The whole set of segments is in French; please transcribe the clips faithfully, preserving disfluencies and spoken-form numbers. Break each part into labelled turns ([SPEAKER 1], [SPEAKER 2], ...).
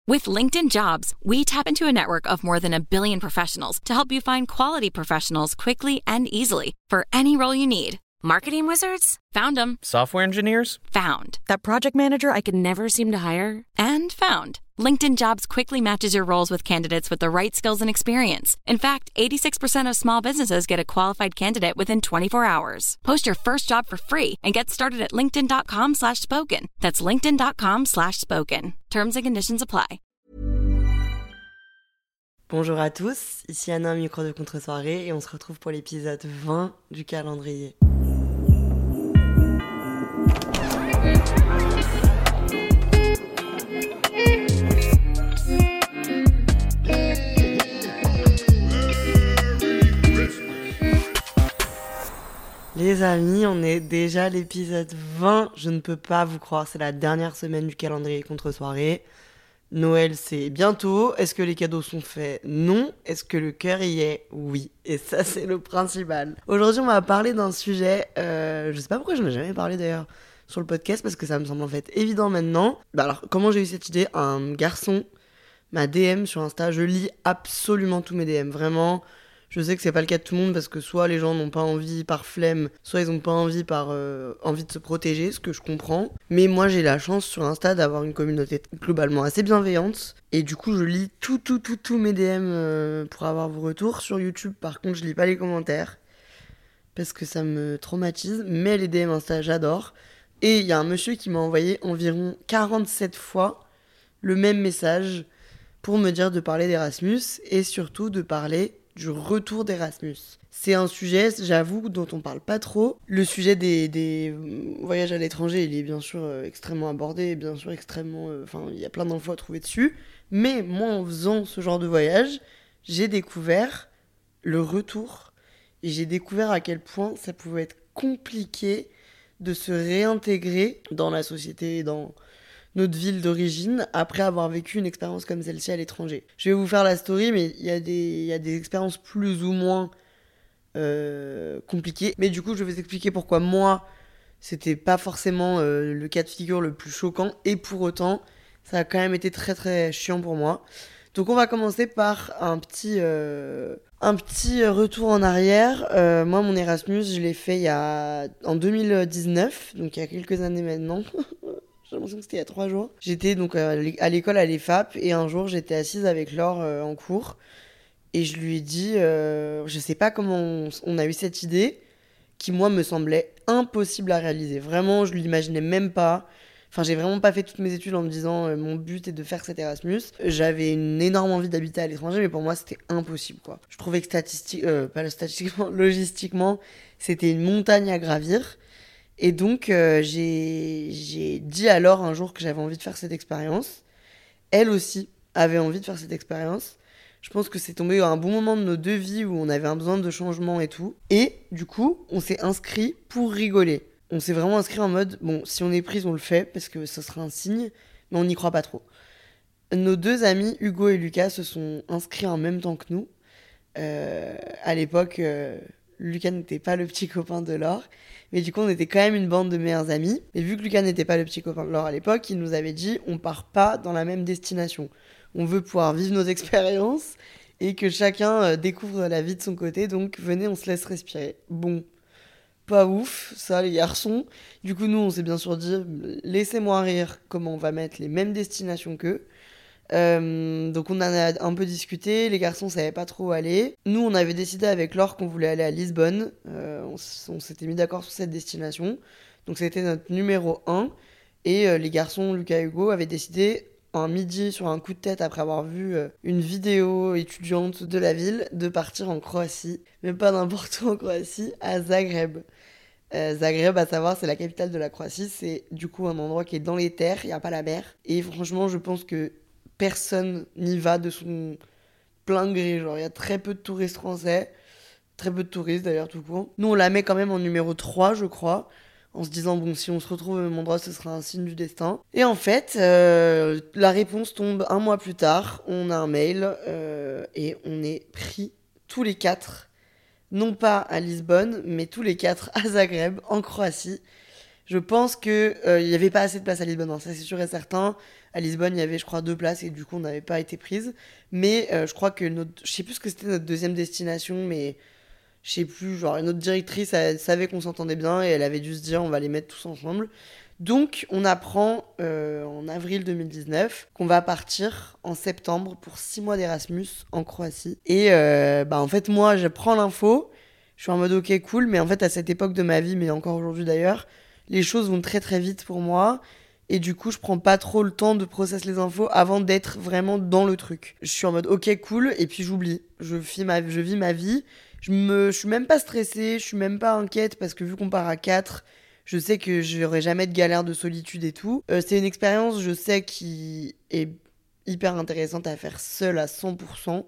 [SPEAKER 1] With LinkedIn Jobs, we tap into a network of more than a billion professionals to help you find quality professionals quickly and easily for any role you need. Marketing wizards? Found them.
[SPEAKER 2] Software engineers?
[SPEAKER 1] Found. That project manager I could never seem to hire? And found. LinkedIn Jobs quickly matches your roles with candidates with the right skills and experience. In fact, eighty-six percent of small businesses get a qualified candidate within twenty-four hours. Post your first job for free and get started at linkedin.com slash spoken. That's linkedin.com slash spoken. Terms and conditions apply.
[SPEAKER 3] Bonjour à tous, ici Anna, micro de contre-soirée, et on se retrouve pour l'épisode vingt du calendrier. Les amis, on est déjà à l'épisode vingt, je ne peux pas vous croire, c'est la dernière semaine du calendrier contre-soirée. Noël, c'est bientôt. Est-ce que les cadeaux sont faits? Non. Est-ce que le cœur y est? Oui. Et ça, c'est le principal. Aujourd'hui, on va parler d'un sujet, euh, je sais pas pourquoi je n'en ai jamais parlé d'ailleurs sur le podcast, parce que ça me semble en fait évident maintenant. Bah alors, comment j'ai eu cette idée? Un garçon m'a D M sur Insta. Je lis absolument tous mes D M, vraiment. Je sais que c'est pas le cas de tout le monde parce que soit les gens n'ont pas envie par flemme, soit ils ont pas envie par euh, envie de se protéger, ce que je comprends. Mais moi j'ai la chance sur Insta d'avoir une communauté globalement assez bienveillante. Et du coup je lis tout, tout, tout, tous mes D M euh, pour avoir vos retours. Sur YouTube par contre je lis pas les commentaires parce que ça me traumatise. Mais les D M Insta j'adore. Et il y a un monsieur qui m'a envoyé environ quarante-sept fois le même message pour me dire de parler d'Erasmus et surtout de parler du retour d'Erasmus. C'est un sujet, j'avoue, dont on parle pas trop. Le sujet des, des voyages à l'étranger, il est bien sûr euh, extrêmement abordé, bien sûr extrêmement... Enfin, euh, il y a plein d'infos à trouver dessus. Mais moi, en faisant ce genre de voyage, j'ai découvert le retour. Et j'ai découvert à quel point ça pouvait être compliqué de se réintégrer dans la société, dans notre ville d'origine, après avoir vécu une expérience comme celle-ci à l'étranger. Je vais vous faire la story, mais il y a des, il y a des expériences plus ou moins euh, compliquées. Mais du coup, je vais vous expliquer pourquoi moi, c'était pas forcément euh, le cas de figure le plus choquant, et pour autant, ça a quand même été très très chiant pour moi. Donc on va commencer par un petit, euh, un petit retour en arrière. Euh, moi, mon Erasmus, je l'ai fait il y a, en deux mille dix-neuf, donc il y a quelques années maintenant. J'ai l'impression que c'était il y a trois jours. J'étais donc à l'école à l'E F A P et un jour j'étais assise avec Laure euh, en cours et je lui ai dit, euh, je sais pas comment on, on a eu cette idée qui moi me semblait impossible à réaliser. Vraiment, je l'imaginais même pas. Enfin, j'ai vraiment pas fait toutes mes études en me disant euh, mon but est de faire cet Erasmus. J'avais une énorme envie d'habiter à l'étranger, mais pour moi c'était impossible quoi. Je trouvais que statistique, euh, pas statistiquement, logistiquement, c'était une montagne à gravir. Et donc, euh, j'ai, j'ai dit à Laure un jour que j'avais envie de faire cette expérience. Elle aussi avait envie de faire cette expérience. Je pense que c'est tombé à un bon moment de nos deux vies où on avait un besoin de changement et tout. Et du coup, on s'est inscrit pour rigoler. On s'est vraiment inscrit en mode, bon, si on est prise, on le fait, parce que ce sera un signe, mais on n'y croit pas trop. Nos deux amis, Hugo et Lucas, se sont inscrits en même temps que nous. Euh, à l'époque... Euh, Lucas n'était pas le petit copain de Laure, mais du coup on était quand même une bande de meilleurs amis. Et vu que Lucas n'était pas le petit copain de Laure à l'époque, il nous avait dit on part pas dans la même destination. On veut pouvoir vivre nos expériences et que chacun découvre la vie de son côté, donc venez on se laisse respirer. Bon, pas ouf ça les garçons. Du coup nous on s'est bien sûr dit laissez-moi rire comment on va mettre les mêmes destinations qu'eux. Euh, donc on en a un peu discuté, les garçons savaient pas trop où aller. Nous on avait décidé avec Laure qu'on voulait aller à Lisbonne, euh, on, s- on s'était mis d'accord sur cette destination, donc c'était notre numéro un. Et euh, les garçons, Lucas et Hugo, avaient décidé un midi sur un coup de tête après avoir vu euh, une vidéo étudiante de la ville de partir en Croatie, mais pas n'importe où en Croatie, à Zagreb. Euh, Zagreb, à savoir, c'est la capitale de la Croatie, c'est du coup un endroit qui est dans les terres, il n'y a pas la mer. Et franchement, je pense que personne n'y va de son plein gré. Genre, il y a très peu de touristes français, très peu de touristes d'ailleurs, tout court. Nous, on la met quand même en numéro trois, je crois, en se disant, bon, si on se retrouve au même endroit, ce sera un signe du destin. Et en fait, euh, la réponse tombe un mois plus tard. On a un mail euh, et on est pris tous les quatre, non pas à Lisbonne, mais tous les quatre à Zagreb, en Croatie. Je pense qu'il euh, n'y avait pas assez de place à Lisbonne, hein, ça c'est sûr et certain. À Lisbonne, il y avait, je crois, deux places et du coup, on n'avait pas été prise. Mais euh, je crois que notre. Je sais plus ce que c'était notre deuxième destination, mais je sais plus. Genre, notre directrice, elle savait qu'on s'entendait bien et elle avait dû se dire on va les mettre tous ensemble. Donc, on apprend euh, en avril deux mille dix-neuf qu'on va partir en septembre pour six mois d'Erasmus en Croatie. Et euh, bah, en fait, moi, je prends l'info. Je suis en mode ok, cool. Mais en fait, à cette époque de ma vie, mais encore aujourd'hui d'ailleurs, les choses vont très très vite pour moi. Et du coup, je prends pas trop le temps de process les infos avant d'être vraiment dans le truc. Je suis en mode ok, cool. Et puis j'oublie. Je vis ma, je vis ma vie. Je, me, je suis même pas stressée. Je suis même pas inquiète parce que vu qu'on part à quatre, je sais que j'aurai jamais de galère de solitude et tout. Euh, c'est une expérience, je sais, qui est hyper intéressante à faire seule à cent pour cent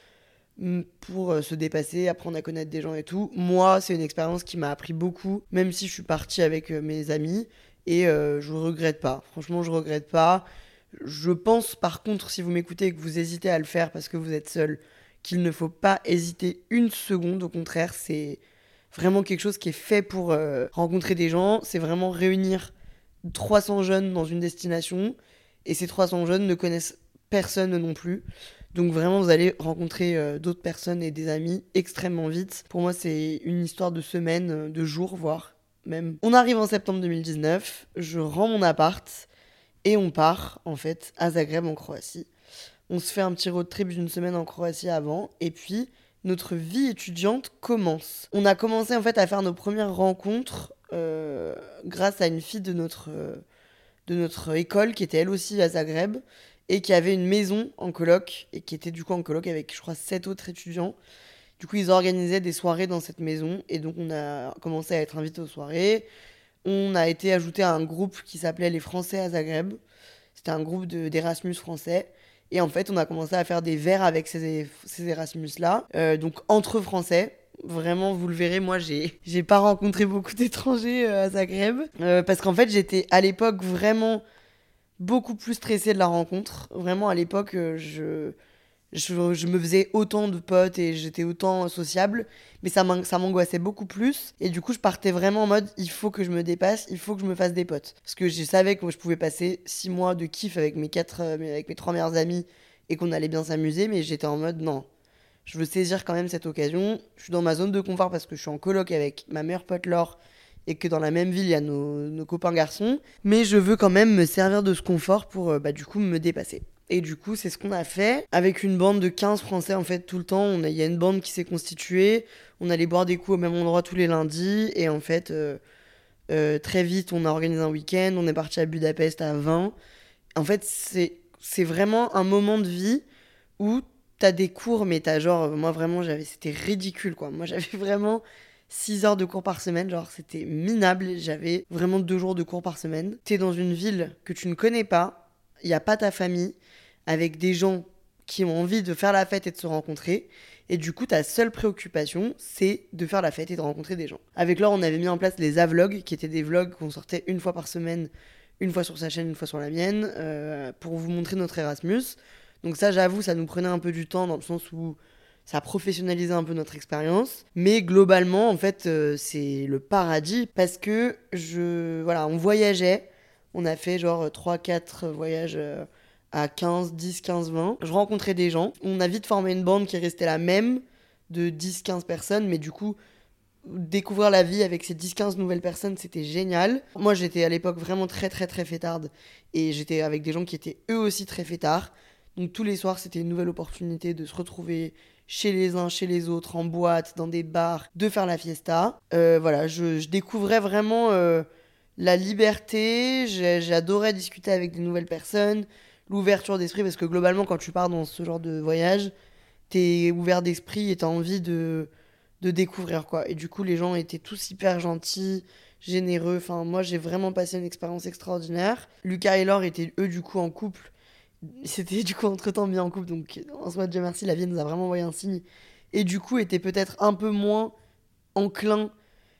[SPEAKER 3] pour euh, se dépasser, apprendre à connaître des gens et tout. Moi, c'est une expérience qui m'a appris beaucoup, même si je suis partie avec euh, mes amis, et euh, je regrette pas. Franchement, je regrette pas. Je pense, par contre, si vous m'écoutez et que vous hésitez à le faire parce que vous êtes seul, qu'il ne faut pas hésiter une seconde. Au contraire, c'est vraiment quelque chose qui est fait pour euh, rencontrer des gens. C'est vraiment réunir trois cents jeunes dans une destination, et ces trois cents jeunes ne connaissent personne non plus. Donc vraiment, vous allez rencontrer euh, d'autres personnes et des amis extrêmement vite. Pour moi, c'est une histoire de semaines, euh, de jours, voire même. On arrive en septembre deux mille dix-neuf, je rends mon appart et on part, en fait, à Zagreb, en Croatie. On se fait un petit road trip d'une semaine en Croatie avant, et puis notre vie étudiante commence. On a commencé, en fait, à faire nos premières rencontres euh, grâce à une fille de notre, euh, de notre école qui était elle aussi à Zagreb, et qui avait une maison en coloc, et qui était du coup en coloc avec, je crois, sept autres étudiants. Du coup, ils organisaient des soirées dans cette maison, et donc on a commencé à être invités aux soirées. On a été ajouté à un groupe qui s'appelait les Français à Zagreb. C'était un groupe de, d'Erasmus français. Et en fait, on a commencé à faire des verres avec ces, ces Erasmus-là, euh, donc entre Français. Vraiment, vous le verrez, moi, j'ai, j'ai pas rencontré beaucoup d'étrangers euh, à Zagreb, euh, parce qu'en fait, j'étais à l'époque vraiment beaucoup plus stressée de la rencontre. Vraiment, à l'époque, euh, je, je, je me faisais autant de potes et j'étais autant sociable, mais ça, m'an- ça m'angoissait beaucoup plus. Et du coup, je partais vraiment en mode, il faut que je me dépasse, il faut que je me fasse des potes. Parce que je savais que je pouvais passer six mois de kiff avec mes, quatre, euh, avec mes trois meilleurs amis et qu'on allait bien s'amuser, mais j'étais en mode, non, je veux saisir quand même cette occasion. Je suis dans ma zone de confort parce que je suis en coloc avec ma meilleure pote Laure, et que dans la même ville, il y a nos, nos copains garçons. Mais je veux quand même me servir de ce confort pour, euh, bah, du coup, me dépasser. Et du coup, c'est ce qu'on a fait. Avec une bande de quinze Français, en fait, tout le temps. On a- Il y a une bande qui s'est constituée. On allait boire des coups au même endroit tous les lundis. Et en fait, euh, euh, très vite, on a organisé un week-end. On est parti à Budapest à vingt. En fait, c'est, c'est vraiment un moment de vie où t'as des cours, mais t'as genre... Moi, vraiment, j'avais, c'était ridicule, quoi. Moi, j'avais vraiment six heures de cours par semaine, genre c'était minable, j'avais vraiment deux jours de cours par semaine. T'es dans une ville que tu ne connais pas, il n'y a pas ta famille, avec des gens qui ont envie de faire la fête et de se rencontrer, et du coup ta seule préoccupation c'est de faire la fête et de rencontrer des gens. Avec Laure on avait mis en place les A-vlogs, qui étaient des vlogs qu'on sortait une fois par semaine, une fois sur sa chaîne, une fois sur la mienne, euh, pour vous montrer notre Erasmus. Donc ça j'avoue ça nous prenait un peu du temps dans le sens où ça a professionnalisé un peu notre expérience. Mais globalement, en fait, euh, c'est le paradis parce que je, voilà, on voyageait. On a fait genre trois quatre voyages euh, à quinze, dix, quinze, vingt. Je rencontrais des gens. On a vite formé une bande qui restait la même, de dix, quinze personnes. Mais du coup, découvrir la vie avec ces dix, quinze nouvelles personnes, c'était génial. Moi, j'étais à l'époque vraiment très, très, très fêtarde. Et j'étais avec des gens qui étaient eux aussi très fêtards. Donc tous les soirs, c'était une nouvelle opportunité de se retrouver chez les uns, chez les autres, en boîte, dans des bars, de faire la fiesta. Euh, voilà, je, je découvrais vraiment euh, la liberté, j'ai- j'adorais discuter avec des nouvelles personnes, l'ouverture d'esprit, parce que globalement, quand tu pars dans ce genre de voyage, t'es ouvert d'esprit et t'as envie de, de découvrir, quoi. Et du coup, les gens étaient tous hyper gentils, généreux. Enfin, moi, j'ai vraiment passé une expérience extraordinaire. Lucas et Laure étaient, eux, du coup, en couple. C'était du coup entre-temps mis en couple, donc en soi, Dieu merci, la vie nous a vraiment envoyé un signe. Et du coup, était peut-être un peu moins enclin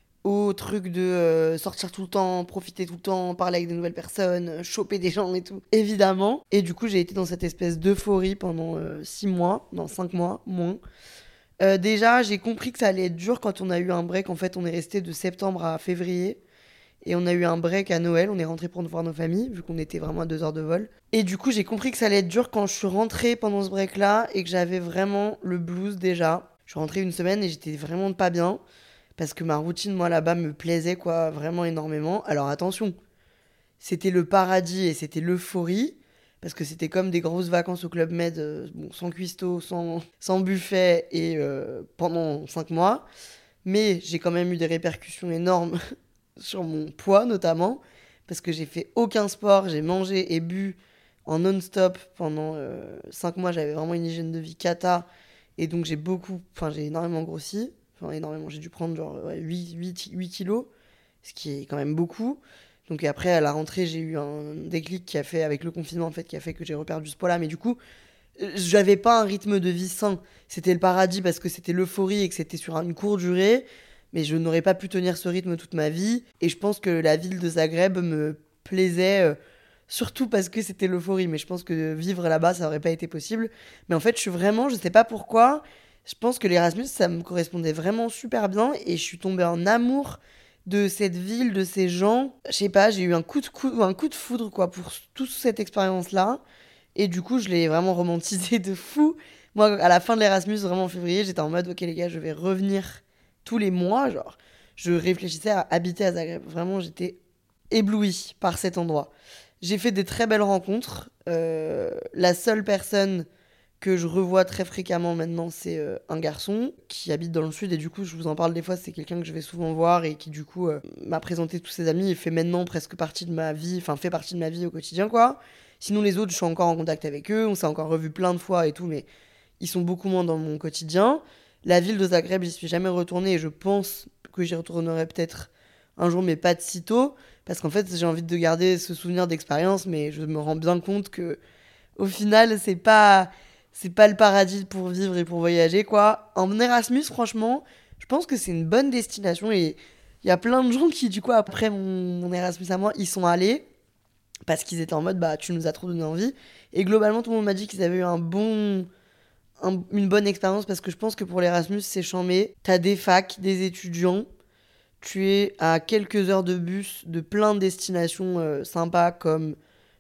[SPEAKER 3] au truc de euh, sortir tout le temps, profiter tout le temps, parler avec de nouvelles personnes, euh, choper des gens et tout, évidemment. Et du coup, j'ai été dans cette espèce d'euphorie pendant euh, six mois, non, cinq mois, moins. Euh, déjà, j'ai compris que ça allait être dur quand on a eu un break. En fait, on est resté de septembre à février. Et on a eu un break à Noël, on est rentré pour voir nos familles, vu qu'on était vraiment à deux heures de vol. Et du coup, j'ai compris que ça allait être dur quand je suis rentrée pendant ce break-là et que j'avais vraiment le blues déjà. Je suis rentrée une semaine et j'étais vraiment pas bien parce que ma routine, moi, là-bas, me plaisait, quoi, vraiment énormément. Alors attention, c'était le paradis et c'était l'euphorie parce que c'était comme des grosses vacances au Club Med, euh, bon, sans cuistot, sans, sans buffet et euh, pendant cinq mois. Mais j'ai quand même eu des répercussions énormes sur mon poids notamment, parce que j'ai fait aucun sport, j'ai mangé et bu en non-stop pendant euh, cinq mois, j'avais vraiment une hygiène de vie cata, et donc j'ai beaucoup, enfin j'ai énormément grossi, enfin énormément, j'ai dû prendre genre ouais, huit, huit, huit kilos, ce qui est quand même beaucoup. Donc après à la rentrée j'ai eu un déclic qui a fait, avec le confinement en fait, qui a fait que j'ai reperdu ce poids-là, mais du coup euh, j'avais pas un rythme de vie sain, c'était le paradis parce que c'était l'euphorie et que c'était sur une courte durée, mais je n'aurais pas pu tenir ce rythme toute ma vie. Et je pense que la ville de Zagreb me plaisait, euh, surtout parce que c'était l'euphorie. Mais je pense que vivre là-bas, ça n'aurait pas été possible. Mais en fait, je suis vraiment, je sais pas pourquoi, je pense que l'Erasmus, ça me correspondait vraiment super bien. Et je suis tombée en amour de cette ville, de ces gens. Je sais pas, j'ai eu un coup de, coup, un coup de foudre quoi, pour toute cette expérience-là. Et du coup, je l'ai vraiment romantisé de fou. Moi, à la fin de l'Erasmus, vraiment en février, j'étais en mode, ok les gars, je vais revenir tous les mois, genre, je réfléchissais à habiter à Zagreb. Vraiment, j'étais éblouie par cet endroit. J'ai fait des très belles rencontres. Euh, la seule personne que je revois très fréquemment maintenant, c'est euh, un garçon qui habite dans le sud et du coup, je vous en parle des fois, c'est quelqu'un que je vais souvent voir et qui du coup euh, m'a présenté tous ses amis et fait maintenant presque partie de ma vie, enfin fait partie de ma vie au quotidien, quoi. Sinon, les autres, je suis encore en contact avec eux, on s'est encore revus plein de fois et tout, mais ils sont beaucoup moins dans mon quotidien. La ville de Zagreb, j'y suis jamais retournée et je pense que j'y retournerai peut-être un jour, mais pas de sitôt. Parce qu'en fait, j'ai envie de garder ce souvenir d'expérience, mais je me rends bien compte que, au final, c'est pas, c'est pas le paradis pour vivre et pour voyager, quoi. En Erasmus, franchement, je pense que c'est une bonne destination et il y a plein de gens qui, du coup, après mon, mon Erasmus à moi, ils sont allés parce qu'ils étaient en mode, bah, tu nous as trop donné envie. Et globalement, tout le monde m'a dit qu'ils avaient eu un bon. Un- une bonne expérience parce que je pense que pour l'Erasmus, c'est chambé. T'as des facs, des étudiants. Tu es à quelques heures de bus de plein de destinations euh, sympas comme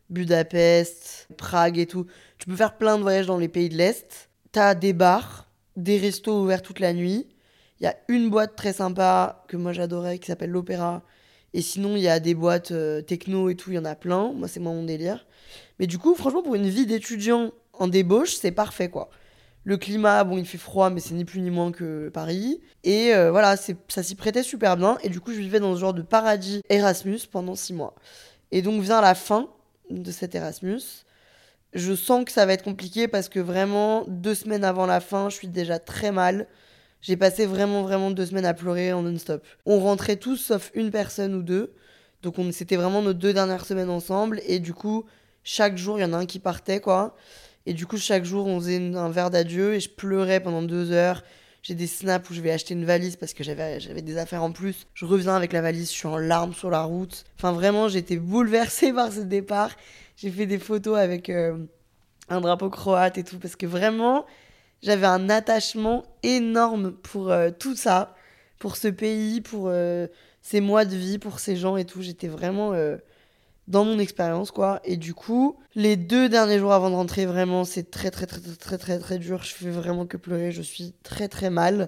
[SPEAKER 3] Budapest, Prague et tout. Tu peux faire plein de voyages dans les pays de l'Est. T'as des bars, des restos ouverts toute la nuit. Il y a une boîte très sympa que moi j'adorais qui s'appelle l'Opéra. Et sinon, il y a des boîtes euh, techno et tout, il y en a plein. Moi, c'est moi mon délire. Mais du coup, franchement, pour une vie d'étudiant en débauche, c'est parfait, quoi. Le climat, bon, il fait froid, mais c'est ni plus ni moins que Paris. Et euh, voilà, c'est, ça s'y prêtait super bien. Et du coup, je vivais dans ce genre de paradis Erasmus pendant six mois. Et donc vient la fin de cet Erasmus. Je sens que ça va être compliqué parce que vraiment, deux semaines avant la fin, je suis déjà très mal. J'ai passé vraiment, vraiment deux semaines à pleurer en non-stop. On rentrait tous sauf une personne ou deux. Donc on, c'était vraiment nos deux dernières semaines ensemble. Et du coup, chaque jour, il y en a un qui partait, quoi. Et du coup, chaque jour, on faisait une- un verre d'adieu et je pleurais pendant deux heures. J'ai des snaps où je vais acheter une valise parce que j'avais, j'avais des affaires en plus. Je reviens avec la valise, je suis en larmes sur la route. Enfin, vraiment, j'étais bouleversée par ce départ. J'ai fait des photos avec euh, un drapeau croate et tout parce que vraiment, j'avais un attachement énorme pour euh, tout ça, pour ce pays, pour euh, ces mois de vie, pour ces gens et tout. J'étais vraiment euh, dans mon expérience, quoi. Et du coup, les deux derniers jours avant de rentrer, vraiment, c'est très, très, très, très, très, très, très dur. Je fais vraiment que pleurer. Je suis très, très mal.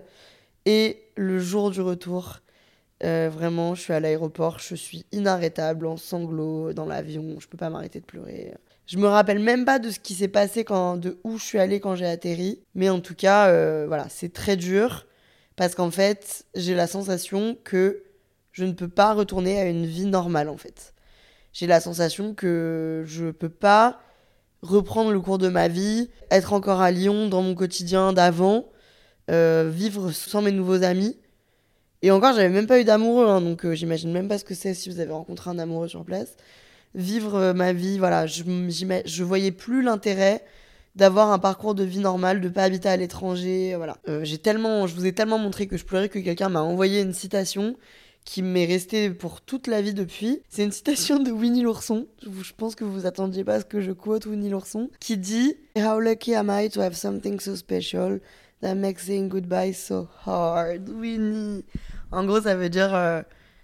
[SPEAKER 3] Et le jour du retour, euh, vraiment, je suis à l'aéroport. Je suis inarrêtable, en sanglots, dans l'avion. Je peux pas m'arrêter de pleurer. Je me rappelle même pas de ce qui s'est passé, quand, de où je suis allée quand j'ai atterri. Mais en tout cas, euh, voilà, c'est très dur. Parce qu'en fait, j'ai la sensation que je ne peux pas retourner à une vie normale, en fait. J'ai la sensation que je peux pas reprendre le cours de ma vie, être encore à Lyon dans mon quotidien d'avant, euh, vivre sans mes nouveaux amis. Et encore, j'avais même pas eu d'amoureux, hein, donc euh, j'imagine même pas ce que c'est si vous avez rencontré un amoureux sur place. Vivre euh, ma vie, voilà, je, m'ima- je voyais plus l'intérêt d'avoir un parcours de vie normal, de pas habiter à l'étranger, euh, voilà. Euh, j'ai tellement, je vous ai tellement montré que je pleurais que quelqu'un m'a envoyé une citation qui m'est restée pour toute la vie depuis. C'est une citation de Winnie l'ourson. Je, vous- je pense que vous vous attendiez pas à ce que je quote Winnie l'ourson, qui dit "How lucky am I to have something so special that makes saying goodbye so hard." Winnie. En gros, ça veut dire euh,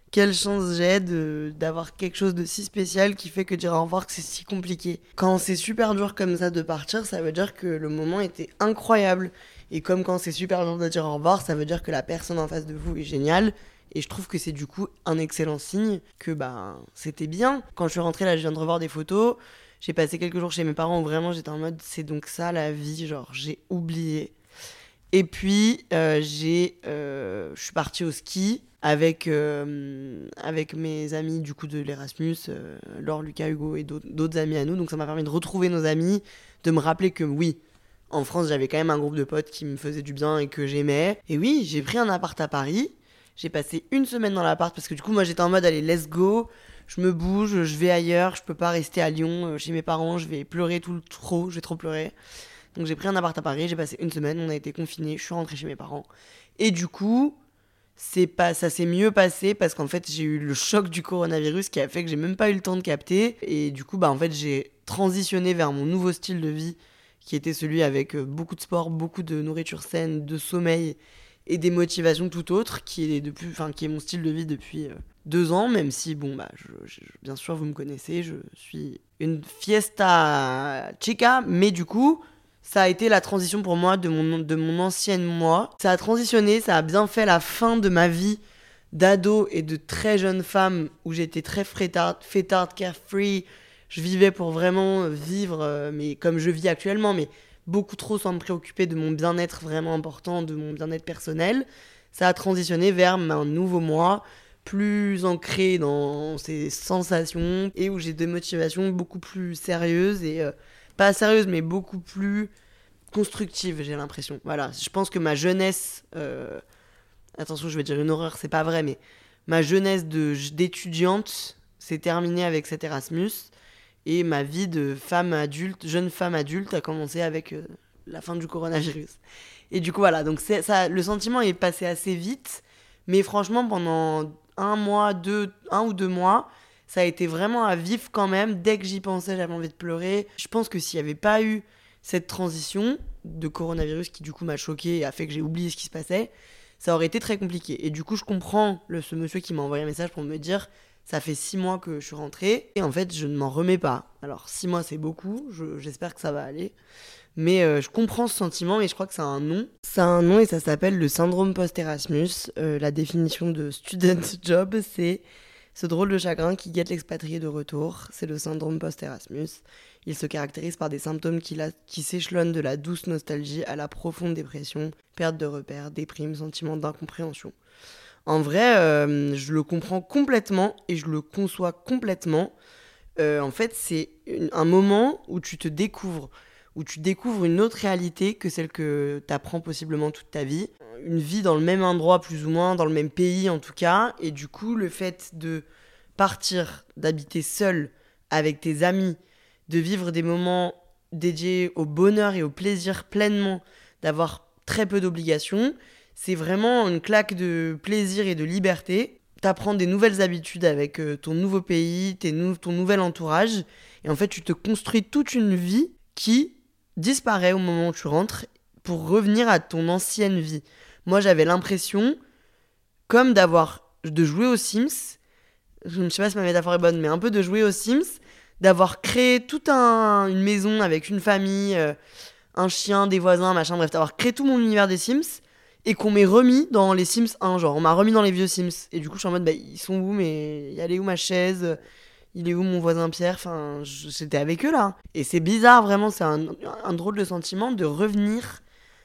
[SPEAKER 3] Quelle chance j'ai de, d'avoir quelque chose de si spécial qui fait que dire au revoir que c'est si compliqué. Quand c'est super dur comme ça de partir, ça veut dire que le moment était incroyable. Et comme quand c'est super dur de dire au revoir, ça veut dire que la personne en face de vous est géniale. Et je trouve que c'est du coup un excellent signe que bah c'était bien. Quand je suis rentrée là, je viens de revoir des photos. J'ai passé quelques jours chez mes parents où vraiment j'étais en mode c'est donc ça la vie, genre j'ai oublié. Et puis euh, j'ai, euh, je suis partie au ski avec, euh, avec mes amis du coup de l'Erasmus, euh, Laure, Lucas, Hugo et d'autres, d'autres amis à nous. Donc ça m'a permis de retrouver nos amis, de me rappeler que oui, en France j'avais quand même un groupe de potes qui me faisait du bien et que j'aimais. Et oui, j'ai pris un appart à Paris. J'ai passé une semaine dans l'appart parce que du coup moi j'étais en mode allez let's go, je me bouge, je vais ailleurs, je peux pas rester à Lyon euh, chez mes parents, je vais pleurer tout le trop, je vais trop pleurer. Donc j'ai pris un appart à Paris, j'ai passé une semaine, on a été confinés, je suis rentrée chez mes parents. Et du coup, c'est pas, ça s'est mieux passé parce qu'en fait j'ai eu le choc du coronavirus qui a fait que j'ai même pas eu le temps de capter. Et du coup bah en fait j'ai transitionné vers mon nouveau style de vie qui était celui avec euh, beaucoup de sport, beaucoup de nourriture saine, de sommeil et des motivations tout autres, qui est, depuis, enfin, qui est mon style de vie depuis euh, deux ans, même si, bon, bah, je, je, bien sûr, vous me connaissez, je suis une fiesta chica, mais du coup, ça a été la transition pour moi de mon, de mon ancienne moi. Ça a transitionné, ça a bien fait la fin de ma vie d'ado et de très jeune femme, où j'étais très fêtarde, fêtarde, carefree, je vivais pour vraiment vivre, euh, mais comme je vis actuellement, mais beaucoup trop sans me préoccuper de mon bien-être vraiment important, de mon bien-être personnel. Ça a transitionné vers un nouveau moi, plus ancré dans ses sensations et où j'ai des motivations beaucoup plus sérieuses et euh, pas sérieuses mais beaucoup plus constructives, j'ai l'impression. Voilà, je pense que ma jeunesse, euh, attention, je vais dire une horreur, c'est pas vrai, mais ma jeunesse de, d'étudiante s'est terminée avec cet Erasmus. Et ma vie de femme adulte, jeune femme adulte, a commencé avec euh, la fin du coronavirus. Et du coup, voilà, donc c'est, ça, le sentiment est passé assez vite, mais franchement, pendant un mois, deux, un ou deux mois, ça a été vraiment à vivre quand même. Dès que j'y pensais, j'avais envie de pleurer. Je pense que s'il n'y avait pas eu cette transition de coronavirus qui, du coup, m'a choquée et a fait que j'ai oublié ce qui se passait, ça aurait été très compliqué. Et du coup, je comprends le, ce monsieur qui m'a envoyé un message pour me dire... Ça fait six mois que je suis rentrée et en fait, je ne m'en remets pas. Alors, six mois, c'est beaucoup. Je, j'espère que ça va aller. Mais euh, je comprends ce sentiment et je crois que ça a un nom. Ça a un nom et ça s'appelle le syndrome post-Erasmus. Euh, la définition de student job, c'est ce drôle de chagrin qui guette l'expatrié de retour. C'est le syndrome post-Erasmus. Il se caractérise par des symptômes qui, la, qui s'échelonnent de la douce nostalgie à la profonde dépression, perte de repères, déprime, sentiment d'incompréhension. En vrai, euh, je le comprends complètement et je le conçois complètement. Euh, en fait, c'est une, un moment où tu te découvres, où tu découvres une autre réalité que celle que tu apprends possiblement toute ta vie. Une vie dans le même endroit, plus ou moins, dans le même pays en tout cas. Et du coup, le fait de partir, d'habiter seul avec tes amis, de vivre des moments dédiés au bonheur et au plaisir pleinement, d'avoir très peu d'obligations... C'est vraiment une claque de plaisir et de liberté. T'apprends des nouvelles habitudes avec euh, ton nouveau pays, tes nou- ton nouvel entourage. Et en fait, tu te construis toute une vie qui disparaît au moment où tu rentres pour revenir à ton ancienne vie. Moi, j'avais l'impression, comme d'avoir, de jouer aux Sims. Je ne sais pas si ma métaphore est bonne, mais un peu de jouer aux Sims. D'avoir créé toute un, une maison avec une famille, euh, un chien, des voisins, machin, bref, d'avoir créé tout mon univers des Sims. Et qu'on m'ait remis dans les Sims un, genre on m'a remis dans les vieux Sims. Et du coup je suis en mode bah ils sont où, mais elle est où ma chaise, il est où mon voisin Pierre, enfin j'étais avec eux là. Et c'est bizarre vraiment, c'est un, un drôle de sentiment de revenir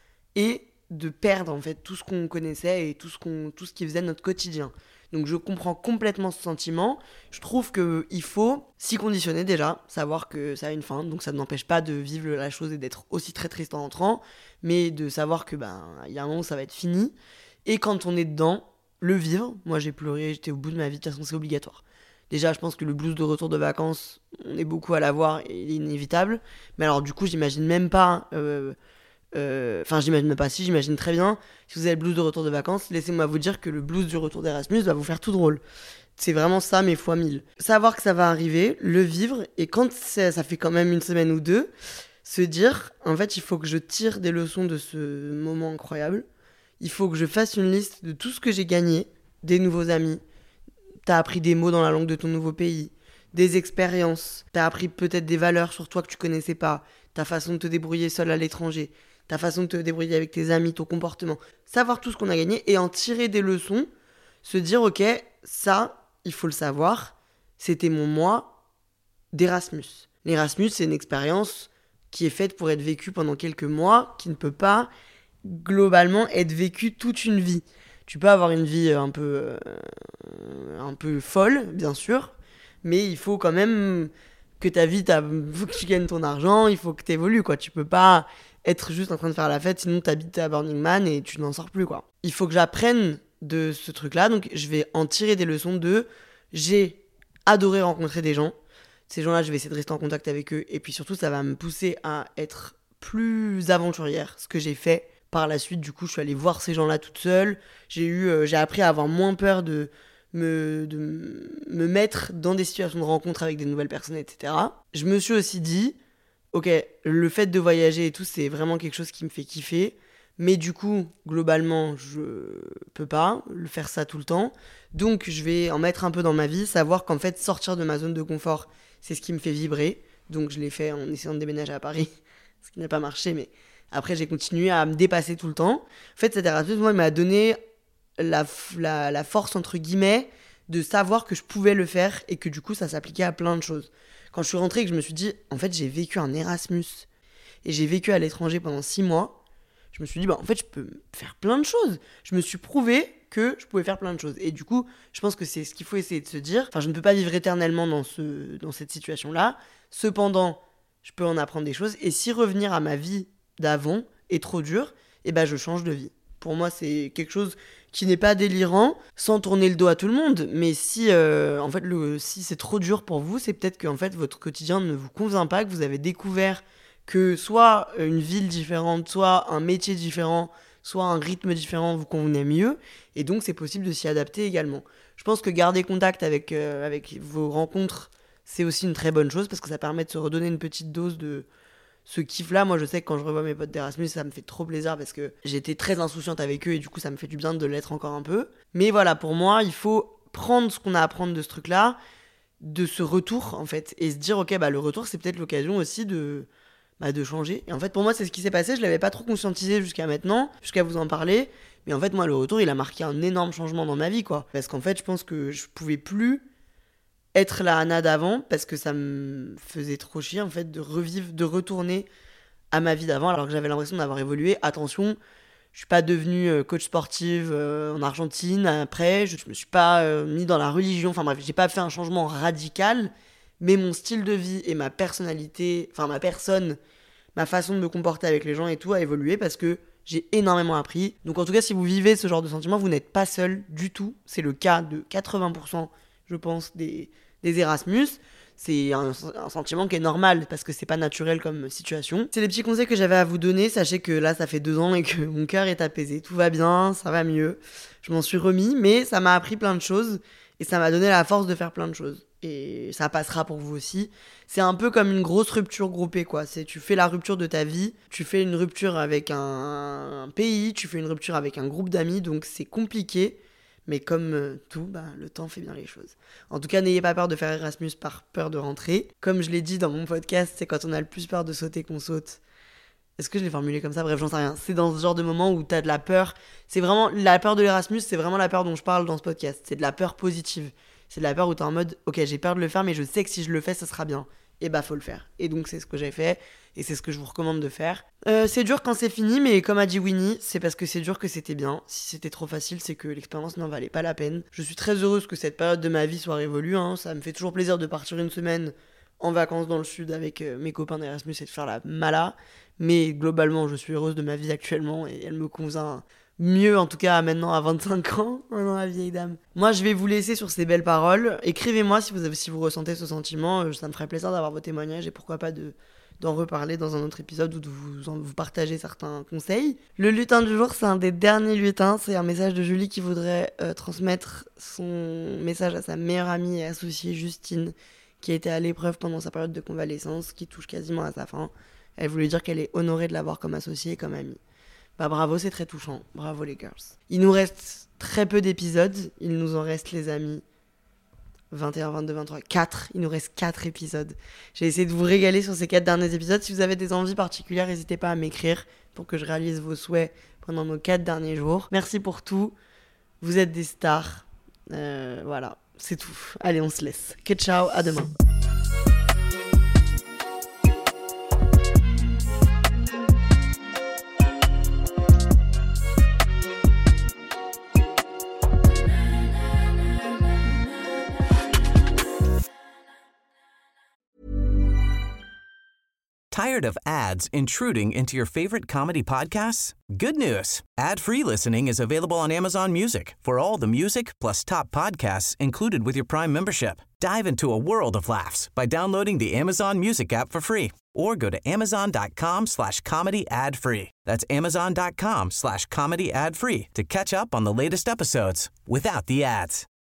[SPEAKER 3] et de perdre en fait tout ce qu'on connaissait et tout ce, qu'on, tout ce qui faisait notre quotidien. Donc je comprends complètement ce sentiment. Je trouve qu'il faut s'y conditionner déjà, savoir que ça a une fin, donc ça ne n'empêche pas de vivre la chose et d'être aussi très triste en entrant, mais de savoir que ben il y a un moment où ça va être fini. Et quand on est dedans, le vivre. Moi j'ai pleuré, j'étais au bout de ma vie, de toute façon c'est obligatoire. Déjà je pense que le blues de retour de vacances, on est beaucoup à l'avoir et il est inévitable. Mais alors du coup j'imagine même pas... Euh, Enfin, euh, j'imagine même pas, si j'imagine très bien. Si vous avez le blues de retour de vacances, laissez-moi vous dire que le blues du retour d'Erasmus va vous faire tout drôle. C'est vraiment ça, mais fois mille. Savoir que ça va arriver, le vivre, et quand ça fait quand même une semaine ou deux, se dire, en fait, il faut que je tire des leçons de ce moment incroyable. Il faut que je fasse une liste de tout ce que j'ai gagné, des nouveaux amis, t'as appris des mots dans la langue de ton nouveau pays, des expériences, t'as appris peut-être des valeurs sur toi que tu connaissais pas, ta façon de te débrouiller seul à l'étranger, ta façon de te débrouiller avec tes amis, ton comportement. Savoir tout ce qu'on a gagné et en tirer des leçons, se dire ok, ça, il faut le savoir, c'était mon moi d'Erasmus. L'Erasmus, c'est une expérience qui est faite pour être vécue pendant quelques mois, qui ne peut pas globalement être vécue toute une vie. Tu peux avoir une vie un peu, euh, un peu folle, bien sûr, mais il faut quand même que ta vie, il faut que tu gagnes ton argent, il faut que tu évolues, quoi. Tu peux pas être juste en train de faire la fête, sinon t'habites à Burning Man et tu n'en sors plus, quoi. Il faut que j'apprenne de ce truc-là, donc je vais en tirer des leçons de... J'ai adoré rencontrer des gens. Ces gens-là, je vais essayer de rester en contact avec eux. Et puis surtout, ça va me pousser à être plus aventurière, ce que j'ai fait par la suite. Du coup, je suis allée voir ces gens-là toute seule. J'ai, eu, euh, j'ai appris à avoir moins peur de me, de me mettre dans des situations de rencontre avec des nouvelles personnes, et cetera. Je me suis aussi dit, ok, le fait de voyager et tout, c'est vraiment quelque chose qui me fait kiffer. Mais du coup, globalement, je peux pas le faire ça tout le temps. Donc, je vais en mettre un peu dans ma vie, savoir qu'en fait, sortir de ma zone de confort, c'est ce qui me fait vibrer. Donc, je l'ai fait en essayant de déménager à Paris, ce qui n'a pas marché, mais après, j'ai continué à me dépasser tout le temps. En fait, cet Erasmus, moi, il m'a donné la, la, la force, entre guillemets, de savoir que je pouvais le faire et que du coup, ça s'appliquait à plein de choses. Quand je suis rentrée et que je me suis dit, en fait, j'ai vécu un Erasmus et j'ai vécu à l'étranger pendant six mois, je me suis dit, bah, en fait, je peux faire plein de choses. Je me suis prouvé que je pouvais faire plein de choses. Et du coup, je pense que c'est ce qu'il faut essayer de se dire. Enfin, je ne peux pas vivre éternellement dans, ce, dans cette situation-là. Cependant, je peux en apprendre des choses. Et si revenir à ma vie d'avant est trop dur, eh ben, je change de vie. Pour moi, c'est quelque chose qui n'est pas délirant, sans tourner le dos à tout le monde. Mais si, euh, en fait, le, si c'est trop dur pour vous, c'est peut-être que en fait, votre quotidien ne vous convient pas, que vous avez découvert que soit une ville différente, soit un métier différent, soit un rythme différent vous convenait mieux, et donc c'est possible de s'y adapter également. Je pense que garder contact avec, euh, avec vos rencontres, c'est aussi une très bonne chose, parce que ça permet de se redonner une petite dose de ce kiff-là. Moi, je sais que quand je revois mes potes d'Erasmus, ça me fait trop plaisir, parce que j'étais très insouciante avec eux, et du coup, ça me fait du bien de l'être encore un peu. Mais voilà, pour moi, il faut prendre ce qu'on a à prendre de ce truc-là, de ce retour, en fait, et se dire, ok, bah le retour, c'est peut-être l'occasion aussi de... Bah de changer. Et en fait, pour moi, c'est ce qui s'est passé. Je l'avais pas trop conscientisé jusqu'à maintenant, jusqu'à vous en parler. Mais en fait, moi, le retour, il a marqué un énorme changement dans ma vie, quoi. Parce qu'en fait, je pense que je pouvais plus être la Anna d'avant, parce que ça me faisait trop chier, en fait, de revivre, de retourner à ma vie d'avant, alors que j'avais l'impression d'avoir évolué. Attention, je suis pas devenue coach sportive euh, en Argentine après. Je, je me suis pas euh, mis dans la religion. Enfin bref, j'ai pas fait un changement radical. Mais mon style de vie et ma personnalité, enfin ma personne, ma façon de me comporter avec les gens et tout a évolué parce que j'ai énormément appris. Donc en tout cas, si vous vivez ce genre de sentiment, vous n'êtes pas seul du tout. C'est le cas de quatre-vingts pour cent, je pense, des, des Erasmus. C'est un, un sentiment qui est normal parce que c'est pas naturel comme situation. C'est les petits conseils que j'avais à vous donner. Sachez que là, ça fait deux ans et que mon cœur est apaisé. Tout va bien, ça va mieux. Je m'en suis remis, mais ça m'a appris plein de choses et ça m'a donné la force de faire plein de choses. Et ça passera pour vous aussi. C'est un peu comme une grosse rupture groupée, quoi. C'est, tu fais la rupture de ta vie, tu fais une rupture avec un, un pays, tu fais une rupture avec un groupe d'amis, donc c'est compliqué. Mais comme euh, tout, bah, le temps fait bien les choses. En tout cas, n'ayez pas peur de faire Erasmus par peur de rentrer. Comme je l'ai dit dans mon podcast, c'est quand on a le plus peur de sauter qu'on saute. Est-ce que je l'ai formulé comme ça ? Bref, j'en sais rien. C'est dans ce genre de moment où t'as de la peur. C'est vraiment la peur de l'Erasmus, c'est vraiment la peur dont je parle dans ce podcast. C'est de la peur positive. C'est de la peur où t'es en mode, ok, j'ai peur de le faire, mais je sais que si je le fais, ça sera bien. Et bah, faut le faire. Et donc, c'est ce que j'ai fait, et c'est ce que je vous recommande de faire. Euh, c'est dur quand c'est fini, mais comme a dit Winnie, c'est parce que c'est dur que c'était bien. Si c'était trop facile, c'est que l'expérience n'en valait pas la peine. Je suis très heureuse que cette période de ma vie soit révolue, hein. Ça me fait toujours plaisir de partir une semaine en vacances dans le sud avec euh, mes copains d'Erasmus et de faire la mala. Mais globalement, je suis heureuse de ma vie actuellement, et elle me convient mieux, en tout cas maintenant à vingt-cinq ans, dans la vieille dame. Moi, je vais vous laisser sur ces belles paroles. Écrivez-moi si vous, avez, si vous ressentez ce sentiment. Ça me ferait plaisir d'avoir vos témoignages et pourquoi pas de, d'en reparler dans un autre épisode ou de vous, en, vous partager certains conseils. Le lutin du jour, c'est un des derniers lutins. C'est un message de Julie qui voudrait euh, transmettre son message à sa meilleure amie et associée Justine, qui a été à l'épreuve pendant sa période de convalescence, qui touche quasiment à sa fin. Elle voulait dire qu'elle est honorée de l'avoir comme associée et comme amie. Bah bravo, c'est très touchant. Bravo les girls. Il nous reste très peu d'épisodes. Il nous en reste, les amis, vingt et un, vingt-deux, vingt-trois, quatre. Il nous reste quatre épisodes. J'ai essayé de vous régaler sur ces quatre derniers épisodes. Si vous avez des envies particulières, n'hésitez pas à m'écrire pour que je réalise vos souhaits pendant nos quatre derniers jours. Merci pour tout. Vous êtes des stars. Euh, voilà, c'est tout. Allez, on se laisse. Que ciao, à demain.
[SPEAKER 2] Tired of ads intruding into your favorite comedy podcasts? Good news. Ad-free listening is available on Amazon Music for all the music plus top podcasts included with your Prime membership. Dive into a world of laughs by downloading the Amazon Music app for free or go to amazon.com slash comedy ad free. That's amazon.com slash comedy ad free to catch up on the latest episodes without the ads.